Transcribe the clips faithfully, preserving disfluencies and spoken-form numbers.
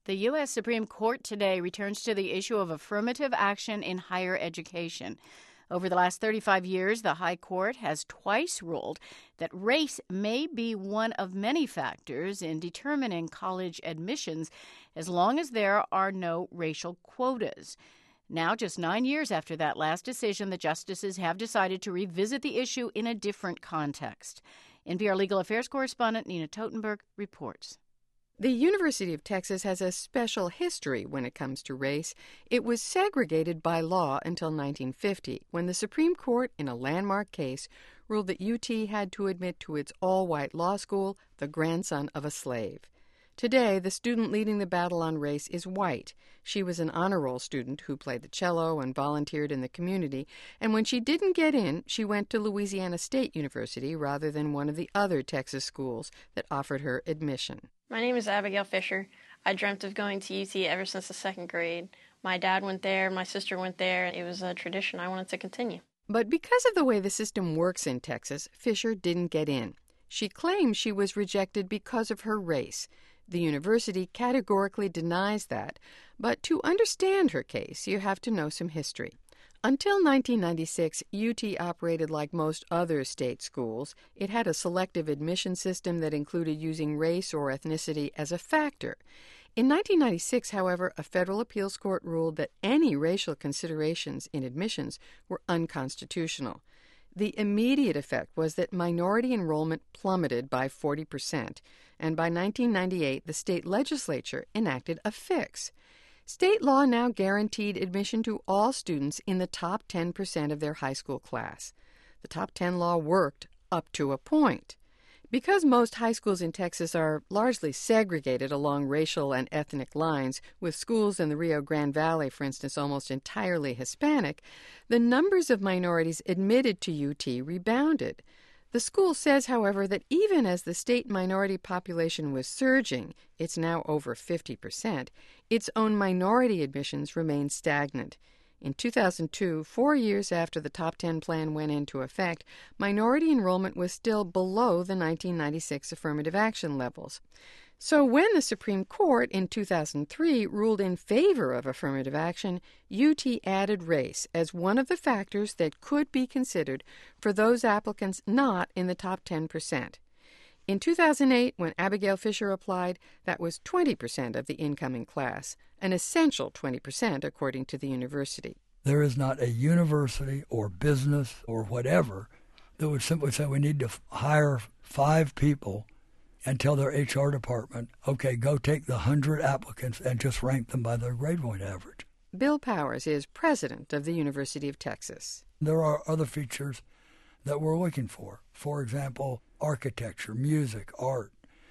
The U S Supreme Court today returns to the issue of affirmative action in higher education. Over the last thirty-five years, the High Court has twice ruled that race may be one of many factors in determining college admissions as long as there are no racial quotas. Now, just nine years after that last decision, the justices have decided to revisit the issue in a different context. N P R Legal Affairs correspondent Nina Totenberg reports. The University of Texas has a special history when it comes to race. It was segregated by law until nineteen fifty, when the Supreme Court, in a landmark case, ruled that U T had to admit to its all-white law school the grandson of a slave. Today, the student leading the battle on race is white. She was an honor roll student who played the cello and volunteered in the community, and when she didn't get in, she went to Louisiana State University rather than one of the other Texas schools that offered her admission. My name is Abigail Fisher. I dreamt of going to U T ever since the second grade. My dad went there, my sister went there. It was a tradition I wanted to continue. But because of the way the system works in Texas, Fisher didn't get in. She claims she was rejected because of her race. The university categorically denies that, but to understand her case, you have to know some history. Until nineteen ninety-six, U T operated like most other state schools. It had a selective admission system that included using race or ethnicity as a factor. In nineteen ninety-six, however, a federal appeals court ruled that any racial considerations in admissions were unconstitutional. The immediate effect was that minority enrollment plummeted by forty percent, and by nineteen ninety-eight, the state legislature enacted a fix. State law now guaranteed admission to all students in the top ten percent of their high school class. The top ten law worked up to a point. Because most high schools in Texas are largely segregated along racial and ethnic lines, with schools in the Rio Grande Valley, for instance, almost entirely Hispanic, the numbers of minorities admitted to U T rebounded. The school says, however, that even as the state minority population was surging, it's now over fifty percent, its own minority admissions remained stagnant. In two thousand two, four years after the Top ten plan went into effect, minority enrollment was still below the nineteen ninety-six affirmative action levels. So when the Supreme Court in two thousand three ruled in favor of affirmative action, U T added race as one of the factors that could be considered for those applicants not in the top ten percent. In two thousand eight, when Abigail Fisher applied, that was twenty percent of the incoming class, an essential twenty percent according to the university. There is not a university or business or whatever that would simply say we need to hire five people and tell their H R department, okay, go take the one hundred applicants and just rank them by their grade point average. Bill Powers is president of the University of Texas. There are other features that we're looking for. For example, architecture, music, art,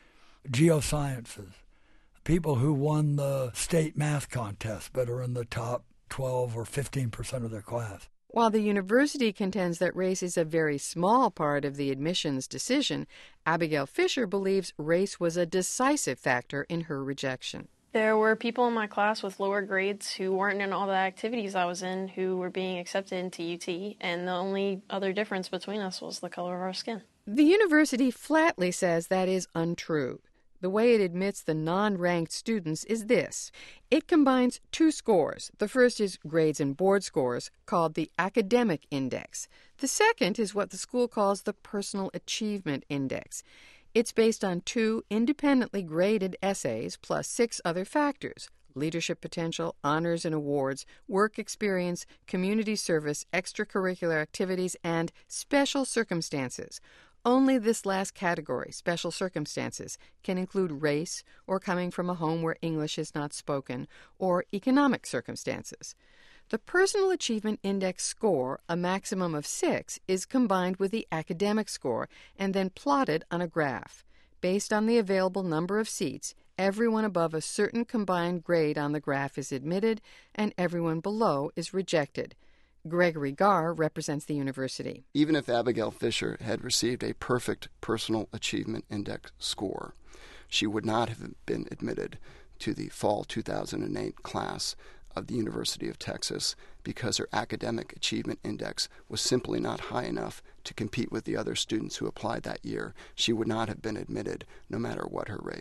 geosciences, people who won the state math contest but are in the top twelve or fifteen percent of their class. While the university contends that race is a very small part of the admissions decision, Abigail Fisher believes race was a decisive factor in her rejection. There were people in my class with lower grades who weren't in all the activities I was in who were being accepted into U T, and the only other difference between us was the color of our skin. The university flatly says that is untrue. The way it admits the non-ranked students is this. It combines two scores. The first is grades and board scores, called the Academic Index. The second is what the school calls the Personal Achievement Index. It's based on two independently graded essays plus six other factors: leadership potential, honors and awards, work experience, community service, extracurricular activities, and special circumstances. Only this last category, special circumstances, can include race or coming from a home where English is not spoken, or economic circumstances. The Personal Achievement Index score, a maximum of six, is combined with the academic score and then plotted on a graph. Based on the available number of seats, everyone above a certain combined grade on the graph is admitted and everyone below is rejected. Gregory Garr represents the university. Even if Abigail Fisher had received a perfect Personal Achievement Index score, she would not have been admitted to the fall two thousand eight class of the University of Texas because her academic achievement index was simply not high enough to compete with the other students who applied that year. She would not have been admitted no matter what her race.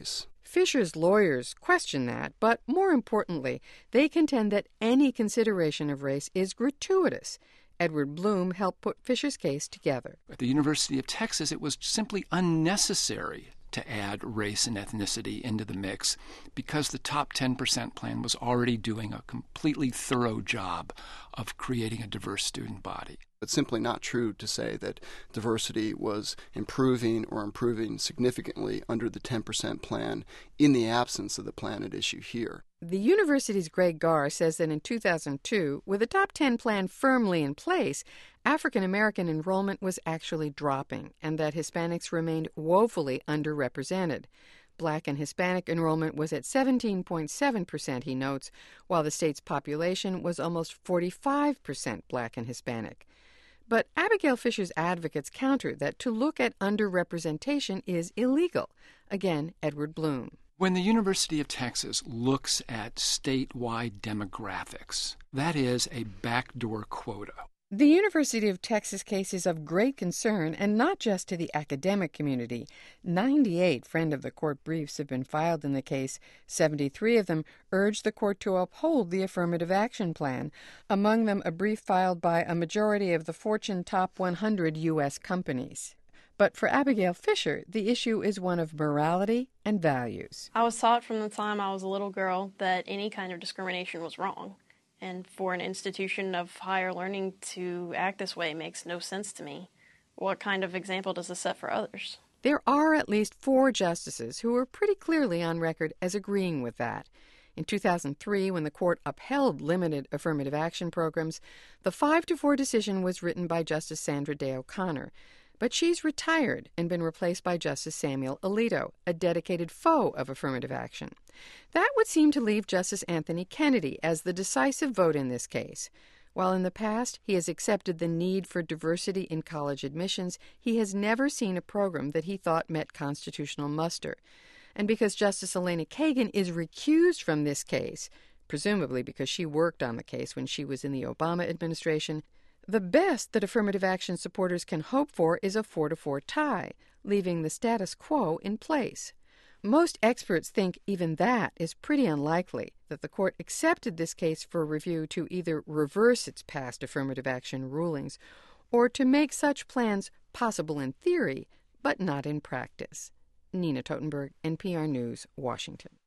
Fisher's lawyers question that, but more importantly, they contend that any consideration of race is gratuitous. Edward Bloom helped put Fisher's case together. At the University of Texas, it was simply unnecessary to add race and ethnicity into the mix because the top ten percent plan was already doing a completely thorough job of creating a diverse student body. It's simply not true to say that diversity was improving or improving significantly under the ten percent plan in the absence of the plan at issue here. The university's Greg Garr says that in two thousand two, with the top ten plan firmly in place, African American enrollment was actually dropping and that Hispanics remained woefully underrepresented. Black and Hispanic enrollment was at seventeen point seven percent, he notes, while the state's population was almost forty-five percent Black and Hispanic. But Abigail Fisher's advocates counter that to look at underrepresentation is illegal. Again, Edward Bloom. When the University of Texas looks at statewide demographics, that is a backdoor quota. The University of Texas case is of great concern, and not just to the academic community. ninety-eight friend of the court briefs have been filed in the case. seventy-three of them urge the court to uphold the affirmative action plan, among them a brief filed by a majority of the Fortune top one hundred U S companies. But for Abigail Fisher, the issue is one of morality and values. I was taught from the time I was a little girl that any kind of discrimination was wrong. And for an institution of higher learning to act this way makes no sense to me. What kind of example does this set for others? There are at least four justices who are pretty clearly on record as agreeing with that. In two thousand three, when the court upheld limited affirmative action programs, the five to four decision was written by Justice Sandra Day O'Connor. But she's retired and been replaced by Justice Samuel Alito, a dedicated foe of affirmative action. That would seem to leave Justice Anthony Kennedy as the decisive vote in this case. While in the past he has accepted the need for diversity in college admissions, he has never seen a program that he thought met constitutional muster. And because Justice Elena Kagan is recused from this case, presumably because she worked on the case when she was in the Obama administration, the best that affirmative action supporters can hope for is a four to four tie, leaving the status quo in place. Most experts think even that is pretty unlikely, that the court accepted this case for review to either reverse its past affirmative action rulings or to make such plans possible in theory, but not in practice. Nina Totenberg, N P R News, Washington.